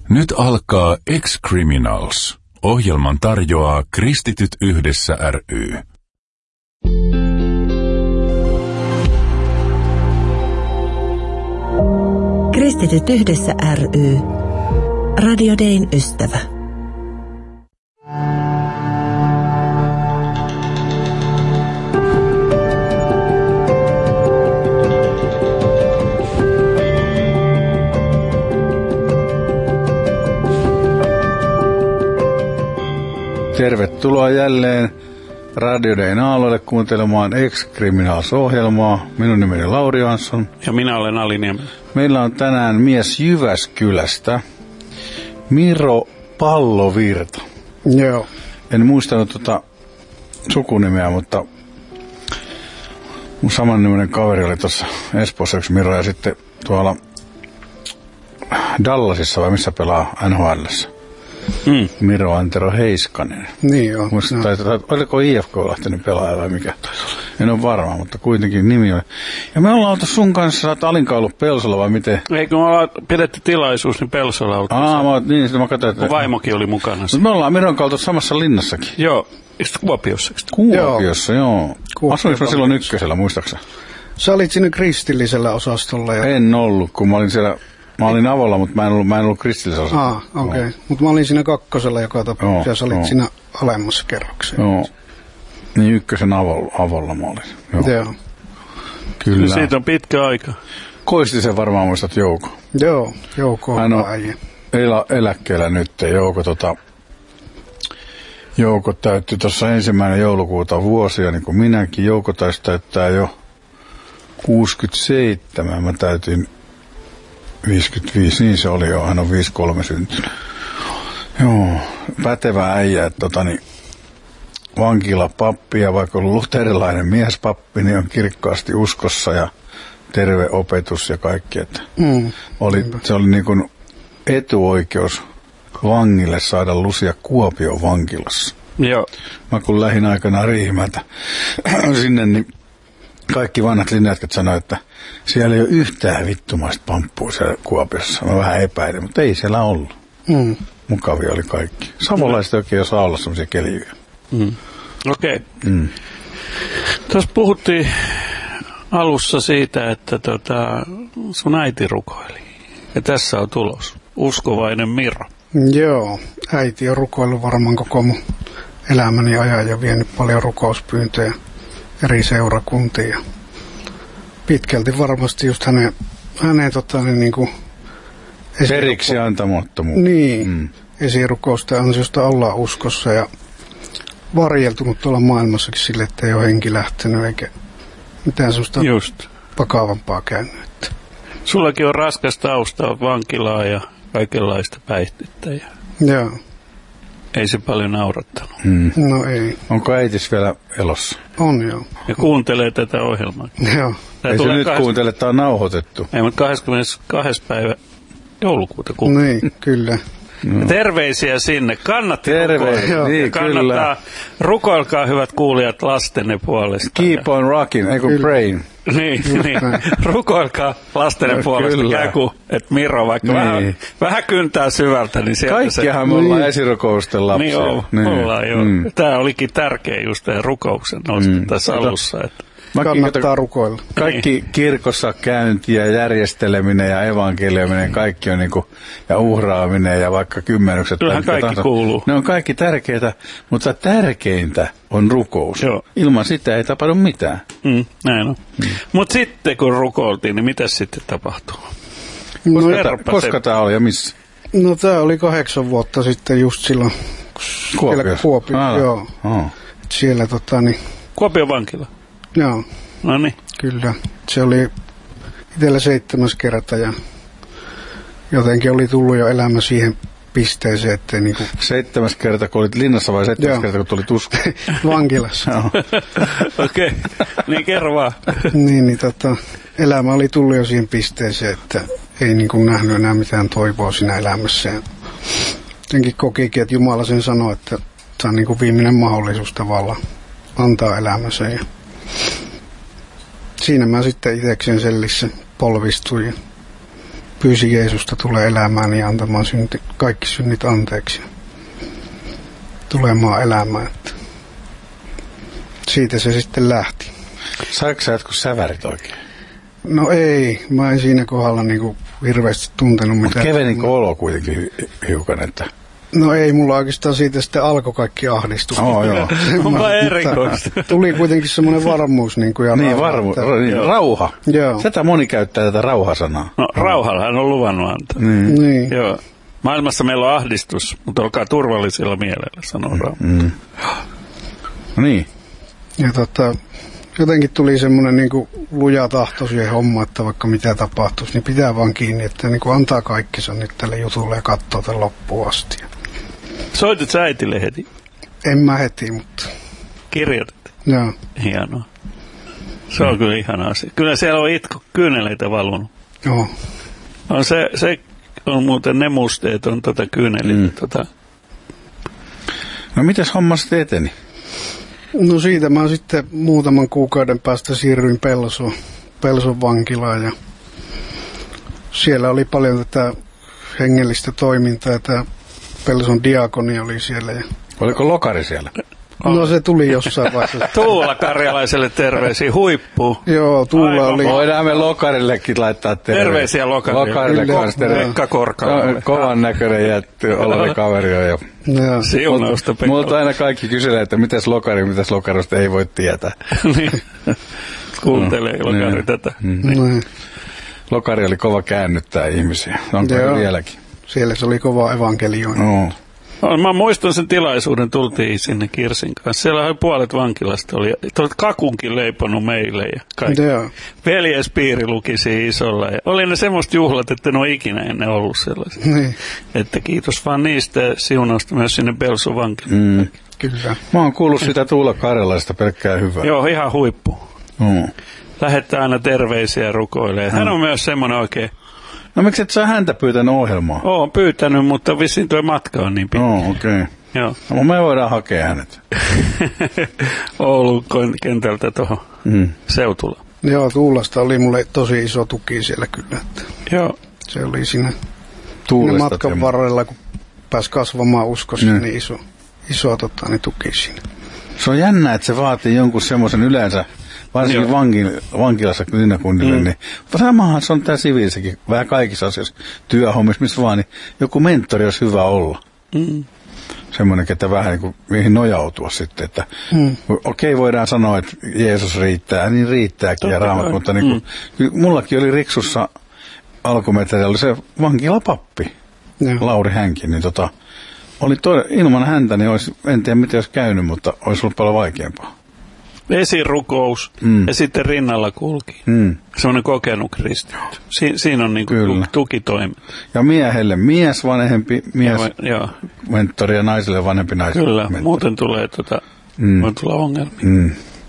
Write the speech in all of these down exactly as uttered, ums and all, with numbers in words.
Nyt alkaa Ex-Criminals. Ohjelman tarjoaa Kristityt yhdessä ry. Kristityt yhdessä ry. Radio Dayn ystävä. Tervetuloa jälleen Radio Dayn aalloille kuuntelemaan Ex-Criminals-ohjelmaa. Minun nimeni Lauri Jansson. Ja minä olen Ali Niemelä. Meillä on tänään mies Jyväskylästä, Miro Pallovirta. Joo. En muistanut tuota sukunimeä, mutta mun samanniminen kaveri oli tuossa Espoossa yksi Miro ja sitten tuolla Dallasissa vai missä pelaa N H L:ssä. Mm. Miro Antero Heiskanen. Niin joo. Muista, no. tai, tai, oliko I F K lähtenyt pelaaja vai mikä? En ole varma, mutta kuitenkin nimi oli. Ja me ollaan oltu sun kanssa, sä oot Alinkaan ollut Pelsolla vai miten? Ei, kun me ollaan pidetty tilaisuus, niin Pelsolla oltu. Aa, mä, niin, sitä mä katsoin, että... Vaimokin oli mukana. Mutta me ollaan Miron kautta samassa linnassakin. Joo, sitten Kuopiossa. Kuopiossa, joo. joo. Asuinko mä silloin ykkösellä, muistaaksä? Sä olit siinä kristillisellä osastolla. Ja... En ollut, kun mä olin siellä... Mä olin avolla, mutta mä en ollut, mä en ollut kristillisellä osastolla. Ah, okei. Okay. Mutta mä olin siinä kakkosella joka tapauksessa, ja sä olit joo. siinä alemmassa kerroksessa. Joo. Niin ykkösen avolla, avolla mä olin. Joo. Joo. Kyllä. Ja siitä on pitkä aika. Koistisen varmaan muistat Jouko. Joo, Jouko on äijä. Elä, eläkkeellä nyt. Jouko, tota, Jouko täytti tuossa ensimmäinen joulukuuta vuosia, niin kuin minäkin. Jouko taisi täyttää jo kuusikymmentäseitsemän. Mä täytin viisikymmentäviisi, niin se oli jo. Hän on viisikymmentäkolme syntynyt. Joo, pätevä äijä, että tota niin, vankilapappi ja vaikka on luterilainen miespappi, niin on kirkkaasti uskossa ja terve opetus ja kaikki. Että mm. oli, se oli niin kuin etuoikeus vangille saada lusia Kuopion vankilassa. Joo. Mä kun lähdin aikanaan Riihimäeltä sinne, niin kaikki vanhat linjatkat sanoivat, että siellä ei ole yhtään vittumaista pamppua siellä Kuopiossa. Mä vähän epäilin, mutta ei siellä ollut. Mm. Mukavia oli kaikki. Savolaiset oikein osaa olla semmoisia kelijöjä. Mm. Okei. Okay. Mm. Tuossa puhuttiin alussa siitä, että tota, sun äiti rukoili. Ja tässä on tulos. Uskovainen Miro. Joo. Äiti on rukoillut varmaan koko mun elämäni ajan ja vienyt paljon rukouspyyntöjä eri seurakuntiin. Pitkälti varmasti just hänen, hänen tota, niin, niin kuin periksi antamattomuus. Niin. Mm. Esirukousta ansiosta ollaan uskossa ja varjeltunut tuolla maailmassakin sille, että ei ole henki lähtenyt eikä mitään sellaista just vakavampaa käynyt. Sullakin on raskas tausta, vankilaa ja kaikenlaista päihdettä. Joo. Ei se paljon naurattanut. Mm. No ei. Onko äitis vielä elossa? On joo. Ja kuuntelee tätä ohjelmaa. Joo. Tää ei se nyt kahdes... kuuntele, että on nauhoitettu. Ei, mutta kahdeskymmenestoinen päivä joulukuuta kuuntele. Niin, kyllä. No. Terveisiä sinne. Kannatti rukoilla. Niin, kannattaa. Rukoilkaa, hyvät kuulijat, lastenne puolesta. Keep on rocking, eikö praying. Niin, niin. Rukoilkaa lastenne no, puolesta. Käy että Miro vaikka niin. vähän, vähän kyntää syvältä, niin sieltä kaikkiahan se... me ollaan niin. esirukousten lapsia. Niin, on, niin. ollaan jo. Mm. Tämä olikin tärkeä just tämän rukouksen nostin mm. tässä alussa. Että... Kannattaa rukoilla. Kaikki niin. kirkossa käynti ja järjesteleminen ja evankeliuminen, kaikki on niinku, ja uhraaminen ja vaikka kymmenykset. Kyllähän kaikki tahansa. Kuuluu. Ne on kaikki tärkeitä, mutta tärkeintä on rukous. Joo. Ilman sitä ei tapahdu mitään. Mm, näin on. Mm. Mutta sitten kun rukoiltiin, niin mitä sitten tapahtuu? No, koska tämä oli ja missä? No tämä oli kahdeksan vuotta sitten just silloin. Kuopio. Kuopio, ah, joo. Oh. Siellä tota niin. Kuopion vankila. Joo. No niin. Kyllä. Se oli itsellä seitsemäs kerta ja jotenkin oli tullut jo elämä siihen pisteeseen, että niinku... Seitsemäs kerta, kun olit linnassa vai seitsemäs joo. kerta, kun tulit usko? Vankilassa. Okei. Okay. Niin kerro vaan. niin, niin tota, elämä oli tullut jo siihen pisteeseen, että ei niinku nähnyt enää mitään toivoa siinä elämässä. Ja jotenkin kokikin, että Jumala sen sanoi, että tämä on niinku viimeinen mahdollisuus tavallaan antaa elämänsä. Ja siinä mä sitten itsekseen sellissä polvistuin ja pyysin Jeesusta tulee elämään ja antamaan synti, kaikki synnit anteeksi. Tulemaan elämään. Että siitä se sitten lähti. Saiko sä jotkut sävärit oikein? No ei, mä en siinä kohdalla niinku hirveästi tuntenut mitään. Mutta kevenikö olo kuitenkin hi- hiukan, että... No ei, mulla oikeastaan siitä sitten alkoi kaikki ahdistus. Oh, joo. Onpa erikoista. Tuli kuitenkin semmoinen varmuus. Niin, kuin ja niin, rauha, varmu, että, niin, rauha. Joo. Sitä moni käyttää tätä rauhasanaa. No rauhallahan on luvannut antaa. Niin. Niin. Joo. Maailmassa meillä on ahdistus, mutta olkaa turvallisella mielellä, sanoo rauha. Mm. No niin. Ja tota, jotenkin tuli semmoinen niin kuin luja tahto siihen hommaan, että vaikka mitä tapahtuisi, niin pitää vaan kiinni, että niin kuin antaa kaikkensa nyt tälle jutulle ja katsoo tämän loppuun asti. Soitit sä äitille heti? En mä heti, mutta... Kirjoitit? Joo. Hienoa. Se on mm. kyllä ihana asia. Kyllä siellä on itku, kyyneleitä valunut. Joo. On se, se on muuten ne musteet, on tota kyyneliä. Mm. Tota. No mites homma sitten eteni? No siitä mä sitten muutaman kuukauden päästä siirryin Pelsoon, Pelson vankilaan ja siellä oli paljon tätä hengellistä toimintaa ja tämä Pelson diakoni oli siellä. Ja... Oliko lokari siellä? No se tuli jossain vaiheessa. Tuula Karjalaiselle terveisiä, huippu. Joo, Tuula Aivan. oli. Voidaan me lokarillekin laittaa terveisiä. Terveisiä lokarille. Lokarille kanssa terveisiä. Pekka Korkalalle. Kovan näköinen jätty, oleva kaveri on jo. Siunausta Pekka. Multa aina kaikki kyselee, että mitäs lokari, mitäs lokarosta ei voi tietää. Niin. Kuuntelee no, lokari niin. tätä. Mm. No. Lokari oli kova käännyttää ihmisiä. Onko vieläkin? Siellä se oli kova evankelioin. No. Mä muistan sen tilaisuuden, tultiin sinne Kirsin kanssa. Siellä oli puolet vankilasta, oli kakunkin leiponut meille ja kaikki. Joo. Veljespiiri luki siinä isolla. Ja oli ne semmoista juhlat, että ne on ikinä ennen ollut sellaisia. Niin. Että kiitos vaan niistä siunausta myös sinne Pelson vankilaan. Mm. Kyllä. Mä oon kuullut sitä Tuula Karjalaista pelkkää hyvää. Joo, ihan huippu. Mm. Lähettää aina terveisiä ja rukoilee. Hän on myös semmoinen oikein... No miksi et sä häntä pyytänyt ohjelmaa? Oon pyytänyt, mutta vissiin tuo matka on niin pitkä. No, okei. Okay. Joo. No, me voidaan hakea hänet. Oulun kentältä tuohon mm. Seutulla. Joo, Tuulasta oli mulle tosi iso tuki siellä kyllä. Että Joo. se oli siinä, siinä matkan ja... varrella, kun pääsi kasvamaan uskossa, mm. niin iso, iso tota, niin tuki siinä. Se on jännä, että se vaatii jonkun semmoisen yleensä, varsinkin vankin, vankilassa kynäkunnille, mm. niin samahan se on tämä siviilissäkin, vähän kaikissa asioissa, työhommissa, missä vaan, niin joku mentori olisi hyvä olla. Mm. Semmoinen, että vähän niin kuin mihin nojautua sitten, että mm. okei, okay, voidaan sanoa, että Jeesus riittää, niin riittääkin Totta ja raamat, mutta niin kuin, mm. mullakin oli Riksussa alkumetreillä, oli se vankilapappi, ja. Lauri Hänkin, niin tota, oli to, ilman häntä, niin olisi, en tiedä miten olisi käynyt, mutta olisi ollut paljon vaikeampaa. Esirukous mm. ja sitten rinnalla kulki. Mm. Semmoinen kokenut kristitty. Si- siinä on niin kuin tukitoimi. Ja miehelle mies vanhempi, mies ja, mentori ja naiselle vanhempi naiselle. Kyllä, mentori. muuten tulee, tota, mm. voi tulla ongelmia. Mm.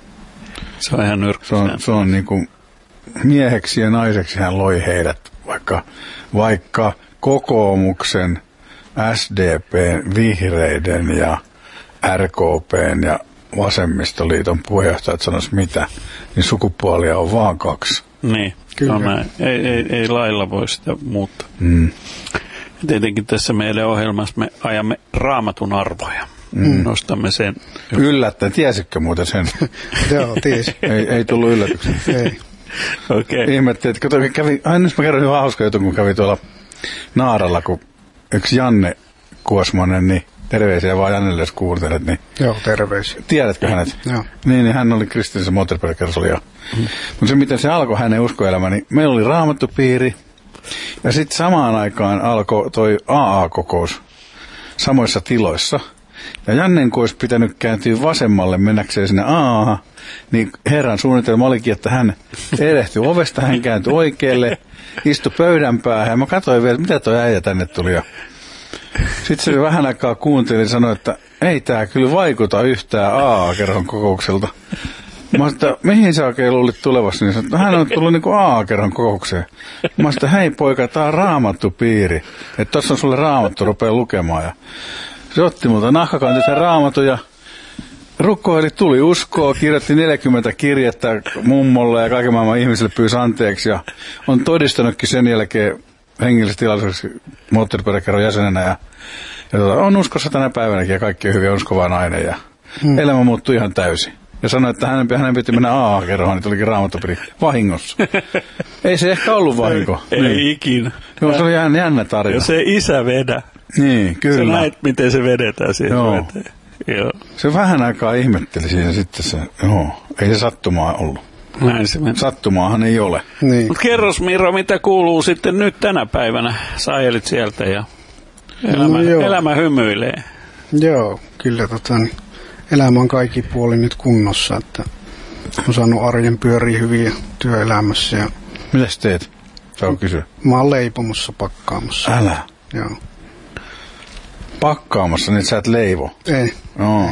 Se on ihan nyrkkisään. Se on, se on niin kuin mieheksi ja naiseksi hän loi heidät, vaikka, vaikka kokoomuksen, S D P:n, vihreiden ja R K P:n ja vasemmistoliiton puheenjohtajat sanois mitä, niin sukupuolia on vaan kaksi. Niin, no näin. Ei, ei, ei lailla voi sitä muuttaa. Mm. Tietenkin tässä meidän ohjelmassa me ajamme Raamatun arvoja. Mm. Nostamme sen. Yllättäen. Tiesitkö muuten sen? Joo, tiesi. ei, ei tullut yllätyksen. Ei. Okei. Okay. Ihmettelin, että kun kävi, aina mä kerron hyvin hauska jutun, kun kävi tuolla Naaralla, kun yksi Janne Kuosmanen, niin terveisiä vaan Jannelle, jos kuuntelet. Niin joo, terveisiä. Tiedätkö hänet? Joo. Niin, niin hän oli kristillisessä moottoriperkersolla. Mm. Mutta se, miten se alkoi hänen uskoelämä, niin meillä oli raamattupiiri. Ja sitten samaan aikaan alkoi toi A A-kokous samoissa tiloissa. Ja Jannen, kun olisi pitänyt kääntyä vasemmalle mennäkseen sinne A A, niin Herran suunnitelma olikin, että hän erehtyi ovesta, hän kääntyi oikealle, istui pöydän päähän. Ja mä katsoin vielä, mitä toi äijä tänne tuli. Ja sitten se vähän aikaa kuunteli ja sanoi, että ei tää kyllä vaikuta yhtään A A-kerhon kokoukselta. Mä sanoin, että mihin sä oikein luulit tulevassa? Niin sanoin, että hän on tullut niin kuin A A-kerhon kokoukseen. Mä sanoin, että hei poika, tää on raamattupiiri. Että tossa on sulle raamattu, rupea lukemaan. Ja se otti multa nahkakantit ja raamatun ja rukoili, tuli uskoa, kirjoitti neljäkymmentä kirjettä mummolle ja kaiken maailman ihmisille pyysi anteeksi. Ja on todistanutkin sen jälkeen hengellisessä tilaisuudessa moottoripyöräkerron jäsenenä ja, ja tuota, on uskossa tänä päivänäkin ja kaikki on hyvin uskovaa nainen ja hmm. elämä muuttui ihan täysin. Ja sanoi, että hänen, hänen piti mennä A A-kerhoon, niin tulikin Raamattopiri vahingossa. Ei se ehkä ollut vahinko. Ei, niin. ei ikinä. Joo, se oli jännä, jännä tarina. Ja se isä vedä. Niin, kyllä. Sä näet, miten se vedetään siihen joo. veteen. Joo. Se vähän aikaa ihmetteli siinä sitten se, joo, ei se sattumaa ollut. Näin se meni. Sattumaahan ei ole. Niin. Mut kerros Miro, mitä kuuluu sitten nyt tänä päivänä? Sä ajelit sieltä ja elämä, no elämä hymyilee. Joo, kyllä tota, niin, elämä on kaikki puoli nyt kunnossa, että on saanut arjen pyöriä hyviä työelämässä. Ja mitäs teet? Saa kysyä. Mä oon leipomassa, pakkaamassa. Älä. Joo. Pakkaamassa, niin sä et leivo? Ei. Joo.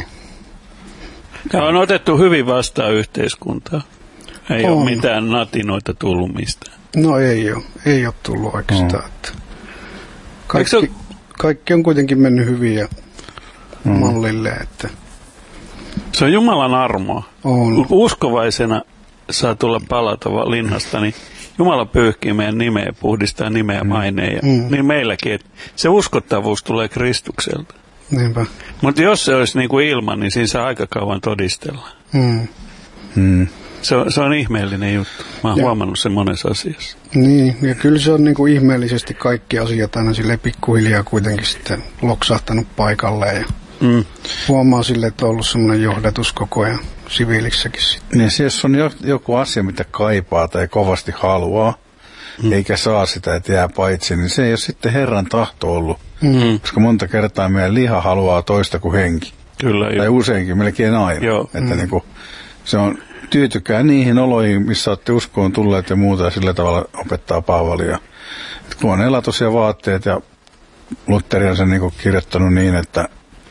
On otettu hyvin vastaan yhteiskuntaa. Ei on. ole mitään natinoita tullut mistään. No ei ole. Ei ole tullut oikeastaan. No. Että kaikki, on... kaikki on kuitenkin mennyt hyvin ja no. mallille. Että se on Jumalan armoa. On. Uskovaisena saa tulla palata linnasta, niin Jumala pyyhkii meidän nimeä, puhdistaa nimeä ja maineen. Mm. Niin meilläkin, että se uskottavuus tulee Kristukselta. Niinpä. Mutta jos se olisi niin kuin ilman, niin siinä saa aika kauan todistella. Mm. Mm. Se, on, se on ihmeellinen juttu. Mä oon ja. huomannut sen monessa asiassa. Niin, ja kyllä se on niin kuin ihmeellisesti kaikki asiat aina silleen pikkuhiljaa kuitenkin sitten loksahtanut paikalleen. Ja mm. huomaa sille, että on ollut semmoinen johdatus koko ajan siviilissäkin sitten. Niin se, jos on joku asia, mitä kaipaa tai kovasti haluaa, mm. eikä saa sitä, että jää paitsi, niin se ei ole sitten Herran tahto ollut. Mm. Koska monta kertaa meidän liha haluaa toista kuin henki. Kyllä. Tai jo. Useinkin, melkein aina. Joo. Että mm. niin kuin, se on tyytykää niihin oloihin, missä olette uskoon tulleet ja muuta, ja sillä tavalla opettaa Paavalia. Että kun on elatus ja vaatteet, ja Lutteri on sen niin kuin kirjoittanut niin, että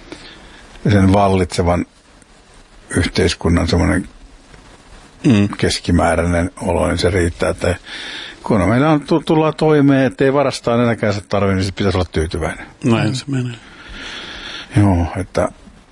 sen vallitsevan yhteiskunnan semmoinen mm. keskimääräinen olo, niin se riittää, että kun meillä on, tullaan toimeen, ettei varastaa enääkään se tarvitse, niin se pitäisi olla tyytyväinen. Näin mm. se menee. Joo, että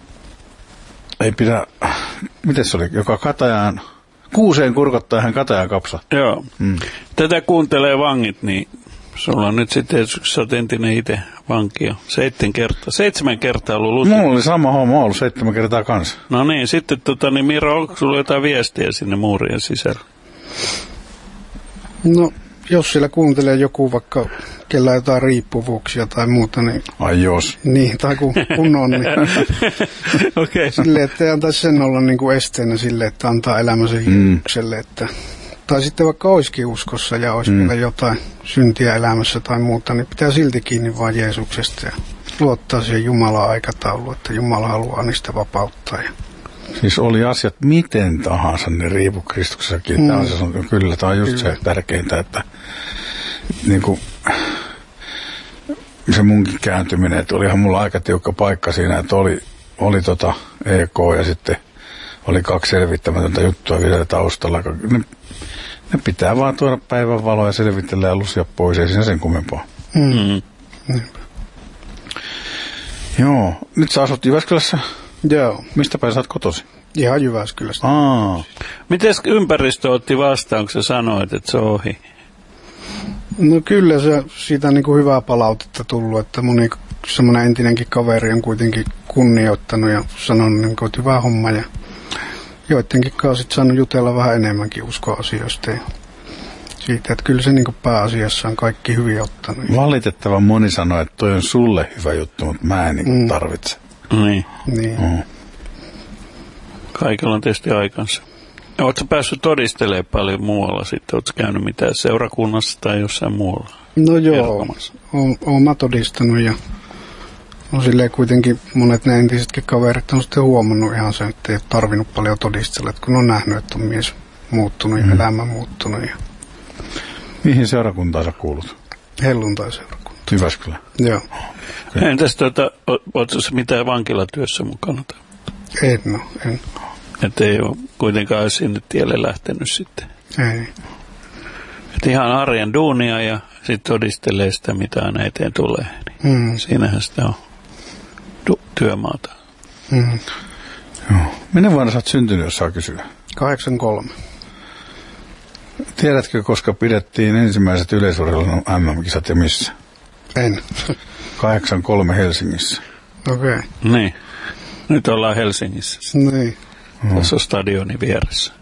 ei pidä, miten se oli, joka katajaan, kuuseen kurkottaa hän katajaan kapsa. Joo, mm. tätä kuuntelee vangit, niin sulla on nyt sitten, sä oot entinen itse vankia, seitsemän kertaa, seitsemän kertaa ollut luti. Mulla oli sama homma ollut seitsemän kertaa kanssa. No niin, sitten tota, niin Miro, onko sulla jotain viestiä sinne muurien sisällä? No, jos siellä kuuntelee joku vaikka, kellä jotain riippuvuuksia tai muuta, niin... Ai jos. Niin, tai kun, kun on, niin... Okei. Okay. Silleen, että ei antaisi sen olla niin kuin esteenä sille, että antaa elämänsä Jeesukselle, mm. että... Tai sitten vaikka olisikin uskossa ja olisi mm. vielä jotain syntiä elämässä tai muuta, niin pitää silti kiinni vain Jeesuksesta ja luottaa siihen Jumalan aikatauluun, että Jumala haluaa niistä vapauttaa. Ja... Siis oli asiat miten tahansa, ne riipu Kristuksessakin. Mm. Tämä on se, kyllä, tämä on just kyllä. Se tärkeintä, että niin kuin, se munkin kääntyminen, että olihan mulla aika tiukka paikka siinä, että oli, oli tota E K ja sitten oli kaksi selvittämätöntä juttua vielä taustalla. Ne, ne pitää vaan tuoda päivänvaloa ja selvitellä ja lusia pois, ei siinä sen kummempaa. Mm. Mm. Joo, nyt sä asut Jyväskylässä. Joo. Mistä päin sä oot kotosi? Ihan Jyväskylästä. Aa. Miten ympäristö otti vastaan, kun sä sanoit, että se on ohi? No kyllä se siitä on niin kuin hyvää palautetta tullut, että moni semmoinen entinenkin kaveri on kuitenkin kunnioittanut ja sanonut, niin kuin, että hyvä homma. Ja joidenkin kanssa sitten saanut jutella vähän enemmänkin uskoasioista ja siitä, että kyllä se niin kuin pääasiassa on kaikki hyvin ottanut. Valitettavan moni sanoo, että toi on sulle hyvä juttu, mutta mä en niin mm. tarvitse. Niin. niin. Mm. Kaikilla on tietysti aikansa. Oletko päässyt todistelemaan paljon muualla sitten? Oletko käynyt mitään seurakunnassa tai jossain muualla? No joo, oon, oon mä todistanut ja on silleen kuitenkin monet ne entisetkin kaverit on sitten huomannut ihan sen, että ei ole tarvinnut paljon todistella, kun on nähnyt, että on mies muuttunut ja mm. elämä muuttunut. Ja... Mihin seurakuntaan sä kuulut? Helluntai-seurakunta. Jyväskylä? Joo. Okay. Entäs tuota, oletko se mitään vankilatyössä mukana? En no, en. Että ei ole kuitenkaan sinne tielle lähtenyt sitten. Ei. Että ihan arjen duunia ja sitten todistelee sitä, mitä aina eteen tulee. Niin mm. Siinähän sitä on du- työmaata. Mm. Joo. Minne vuonna sä oot syntynyt, jos saa kysyä? kahdeksankymmentäkolme. Tiedätkö, koska pidettiin ensimmäiset yleisurheilun M M-kisat ja missä? En. kahdeksankymmentäkolme Helsingissä. Okei. Okay. Niin. Nyt ollaan Helsingissä. Niin. Tässä on stadioni vieressä.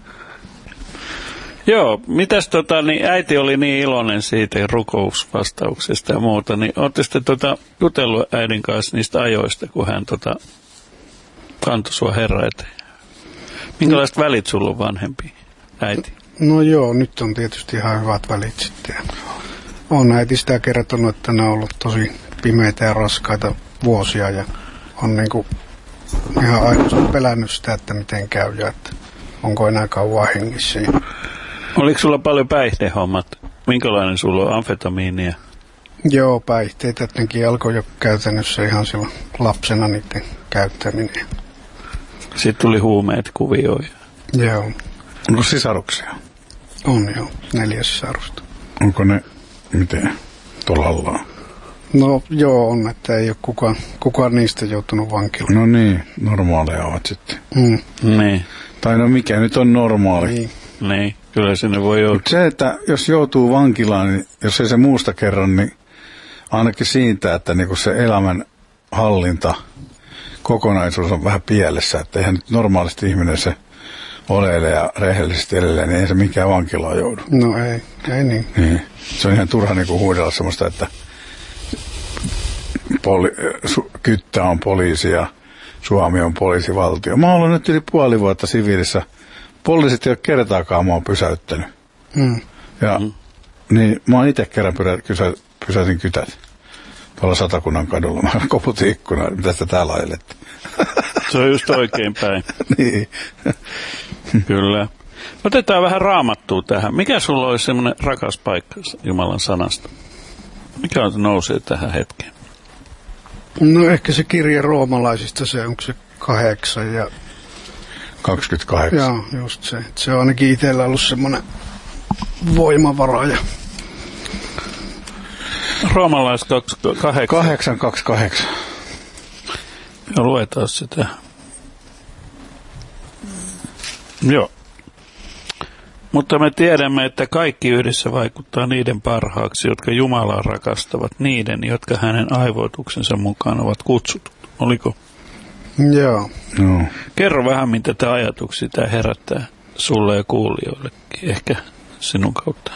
Joo, mitäs tota, niin äiti oli niin iloinen siitä rukousvastauksesta ja muuta, niin ootte sitten tota, jutellut äidin kanssa niistä ajoista, kun hän tota, kantoi sua Herra eteen? Minkälaiset no. välit sulla on vanhempi äiti? No joo, nyt on tietysti ihan hyvät välit sitten. On äiti sitä kertonut, että ne on ollut tosi pimeitä ja raskaita vuosia ja on niinku ihan aikuisesti pelännyt sitä, että miten käy ja että onko enää kauan hengissä. Oliko sulla paljon päihdehommat? Minkälainen sulla on amfetamiinia? Joo, päihteitä jotenkin alkoi jo käytännössä ihan silloin lapsena niiden käyttäminen. Sitten tuli huumeet kuvioon. Joo. Onko sisaruksia? On joo, neljä sisarusta. Onko ne, miten, tolallaan? No joo, on, että ei ole kukaan, kukaan niistä joutunut vankilaan. No niin, normaaleja ovat sitten. Mm. Niin. Tai no mikä nyt on normaali? Niin. Niin, kyllä sinne voi joutua. Mut se, että jos joutuu vankilaan, niin jos ei se muusta kerran, niin ainakin siitä, että niinku se elämän hallinta, kokonaisuus on vähän pielessä, että eihän nyt normaalisti ihminen se oleile ja rehellisesti edelleen, niin ei se mikään vankilaan joudu. No ei, ei niin. niin. Se on ihan turha niinku huudella semmoista, että poli- su- Kyttä on poliisi ja Suomi on poliisivaltio. Mä oon nyt yli puoli vuotta siviilissä. Poliisit ei ole kertaakaan mua pysäyttänyt. Mm. Ja mm. niin mä oon itse kerran pyrä- kysä- pysäytin Kytät tuolla Satakunnan kadulla. Mä koputin ikkunaan, mitä sitä täällä ajelette. Se on just oikein päin. Niin. Kyllä. Otetaan vähän Raamattua tähän. Mikä sulla olisi semmoinen rakas paikka Jumalan sanasta? Mikä on nousee tähän hetkeen? No ehkä se kirja roomalaisista, se onko se kahdeksan ja... kaksikymmentäkahdeksan. Joo, just se. Se on ainakin itsellä ollut semmoinen voimavara. Ja... Roomalais kahdeksan. kahdeksan kaksikymmentäkahdeksan. Ja luetaan sitä. Joo. Mutta me tiedämme, että kaikki yhdessä vaikuttaa niiden parhaaksi, jotka Jumalaa rakastavat, niiden, jotka hänen aivoituksensa mukaan ovat kutsutut. Oliko? Joo. No. Kerro vähän, mitä tämä ajatuksia tämä herättää sulle ja kuulijoillekin, ehkä sinun kautta.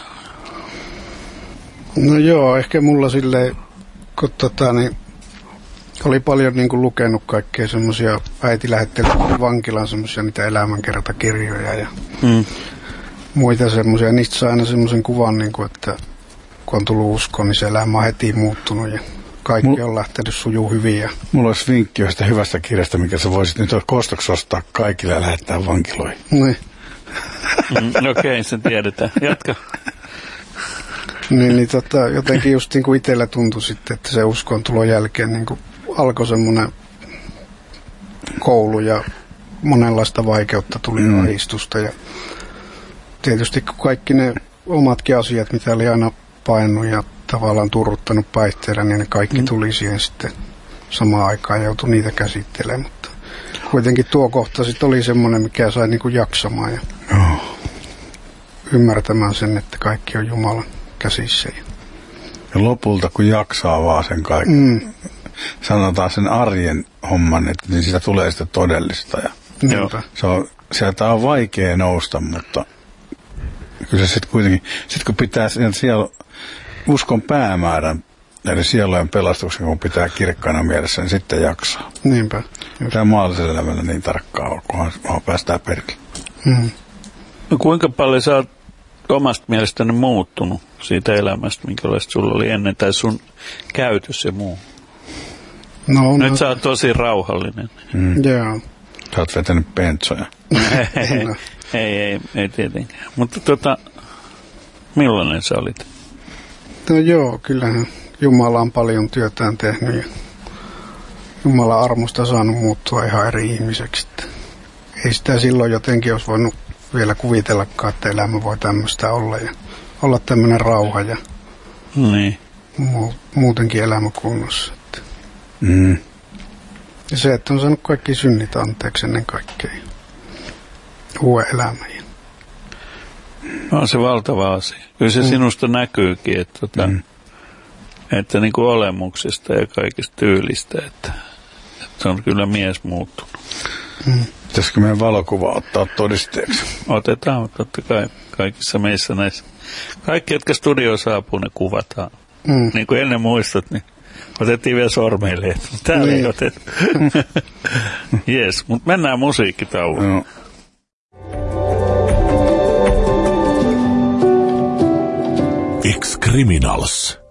No joo, ehkä mulla silleen, kun tota, niin, oli paljon niin kuin lukenut kaikkea semmoisia, äiti lähetteli vankilaan semmoisia niitä elämänkertakirjoja ja mm. muita semmoisia. Niistä saa aina semmoisen kuvan, niin kuin, että kun on tullut uskoon, niin se elämä on heti muuttunut ja kaikki Mul... on lähtenyt sujuu hyvin. Ja... Mulla olisi vinkki josta hyvästä kirjasta, mikä sä voisit nyt kostoksi ostaa kaikille ja lähettää vankiloihin. Niin. mm, Okei, okay, sen tiedetään. Jatka. niin, niin tota, jotenkin just niin kuin itsellä tuntui sitten, että se uskon tulon jälkeen niin kuin alkoi semmoinen koulu ja monenlaista vaikeutta tuli mm. ahdistusta ja tietysti kaikki ne omatkin asiat, mitä oli aina painut ja tavallaan turruttanut päihteellä, niin ne kaikki mm. tuli siihen sitten samaan aikaan ja joutui niitä käsittelemään, mutta kuitenkin tuo kohta sitten oli semmoinen, mikä sai niin kuin jaksamaan ja oh. ymmärtämään sen, että kaikki on Jumalan käsissä. Ja lopulta, kun jaksaa vaan sen kaiken, mm. sanotaan sen arjen homman, että niin siitä tulee sitten todellista. Ja se on, sieltä on vaikea nousta, mutta kyllä se sitten kuitenkin, sitten kun pitää siellä uskon päämäärän, eli sielujen pelastuksen, kun pitää kirkkaana mielessä, niin sitten jaksaa. Niinpä. Tämä maallisella elämällä niin tarkkaa on, kunhan päästään perille. Mm. No kuinka paljon sä oot omasta mielestäni muuttunut siitä elämästä, minkälaista sulla oli ennen, tai sun käytös ja muu? No, Nyt no. sä oot tosi rauhallinen. Mm. Joo. Sä oot vetänyt pentsoja. ei, ei, ei, ei tietenkään. Mutta tota, millainen sä olit? No joo, kyllähän Jumala on paljon työtään tehnyt ja Jumalan armosta saanut muuttua ihan eri ihmiseksi. Ei sitä silloin jotenkin olisi voinut vielä kuvitellakaan, että elämä voi tämmöistä olla ja olla tämmöinen rauha ja niin. mu- muutenkin elämä kunnossa. Mm. Ja se, että on saanut kaikki synnit anteeksi ennen kaikkea. Uuden elämän. On se valtava asia. Kyllä se mm. sinusta näkyykin, että, tota, mm. että niin kuin olemuksesta ja kaikista tyylistä, että, että on kyllä mies muuttunut. Mm. Pitäisikö meidän valokuva ottaa todisteeksi? Otetaan, totta kai. Kaikissa meissä näissä. Kaikki, jotka studioon saapuu, ne kuvataan. Mm. Niin kuin ennen muistat, niin otettiin vielä sormeille. Täällä niin. Ei otettu. Jes, mutta mennään musiikkitauolle. No. Ex-Criminals.